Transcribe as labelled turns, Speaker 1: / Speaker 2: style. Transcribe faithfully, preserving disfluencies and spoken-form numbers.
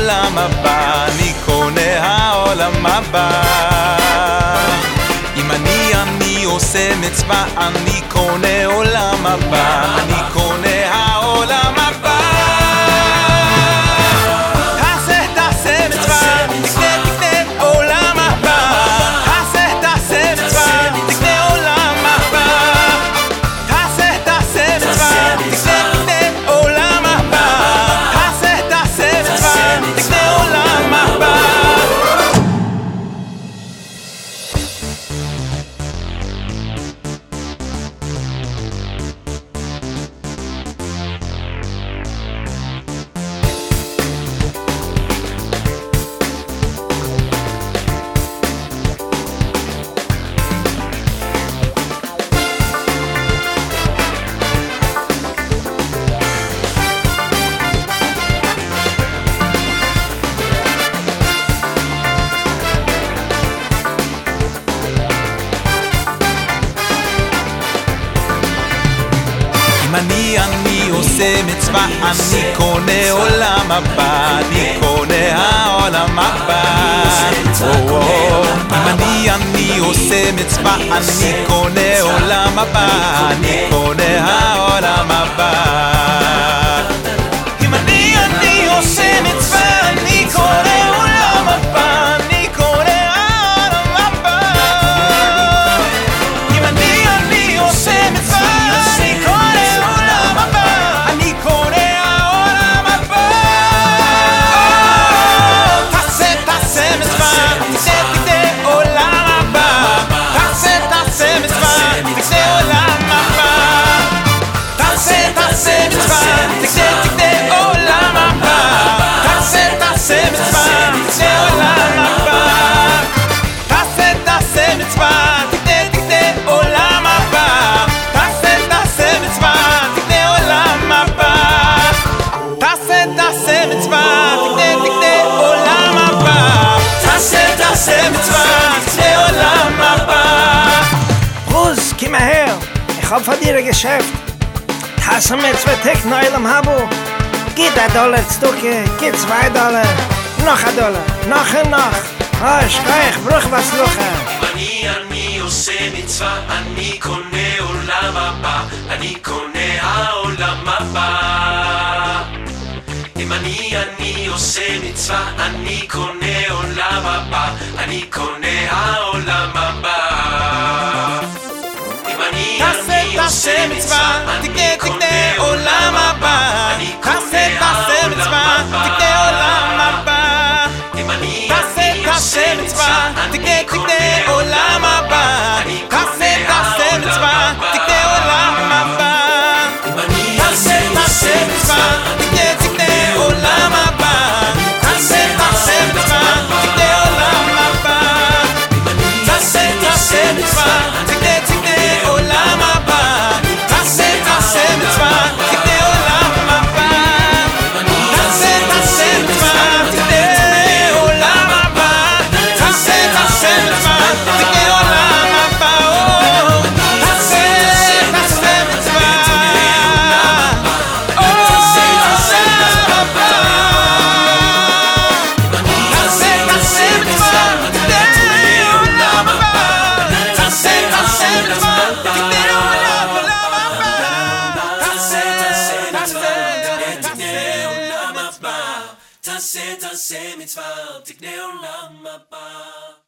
Speaker 1: עולם הבא, אני קונה העולם הבא. אם אני אני עושה מצווה, אני קונה עולם הבא, אני קונה העולם הבא. תעשה תעשה מצווה, תקנה תקנה עולם הבא. תעשה תעשה מצווה, תקנה עולם הבא. תעשה תעשה מצווה, תקנה תקנה עולם הבא. תעשה תעשה מצווה, תקנה עולם הבא. אם אני אני עושה מצווה, אני קונה עולם הבא, אני קונה העולם הבא. אם אני אני עושה מצווה, אני קונה עולם הבא, אני קונה העולם הבא. אם אני אני עושה מצווה, אני קונה עולם הבא, אני קונה העולם הבא. אם אני אני עושה מצווה, אני קונה עולם הבא, אני קונה העולם הבא. תעשה תעשה מצווה, תקנה תקנה עולם הבא. תעשה תעשה מצווה, תקנה עולם הבא. תעשה תעשה מצווה, תקנה תקנה עולם הבא. תעשה תעשה מצווה, תקנה עולם הבא. תעשה תעשה מצווה, תקנה תקנה עולם הבא. תעשה תעשה מצווה, תקנה עולם הבא. תעשה תעשה מצווה, תקנה תקנה עולם הבא. תעשה תעשה מצווה, תקנה עולם הבא.
Speaker 2: Bruce, komm mal her. Ich hab von dir ein Geschäft. Hast du mir zwei Ticken Eulam Habu? Gib ein Dollar Stücke, gib zwei Dollar. Noch ein Dollar, noch und noch. Oh, schreich, bruch was luche.
Speaker 3: אני אני עושה מצווה, אני קונה עולם הבא, אני קונה העולם הבא. אם אני אני עושה מצווה, אני קונה עולם הבא, אני קונה העולם הבא. אם אני אני עושה מצווה,
Speaker 1: תקנה תקנה עולם הבא. תעשה תעשה מצווה, תקנה עולם הבא.
Speaker 3: אם אני
Speaker 1: תעשה תעשה מצווה, תקנה תקנה עולם הבא. תעשה תעשה מצווה, תקנה עולם הבא. תעשה תעשה מצווה, תקנה תקנה עולם הבא. תעשה תעשה מצווה, תקנה עולם הבא. תעשה תעשה מצווה, תקנה תקנה עולם הבא. תעשה תעשה מצווה, תקנה עולם הבא. תעשה תעשה מצווה, תקנה עולם הבא. תעשה תעשה מצווה, תקנה עולם הבא. תעשה תעשה מצווה, או עולם הבא. תעשה תעשה מצווה, תקנה עולם הבא. תעשה תעשה מצווה, תקנה עולם הבא. תעשה תעשה מצווה, תקנה עולם הבא.
Speaker 3: תעשה תעשה מצווה, תקנה עולם הבא.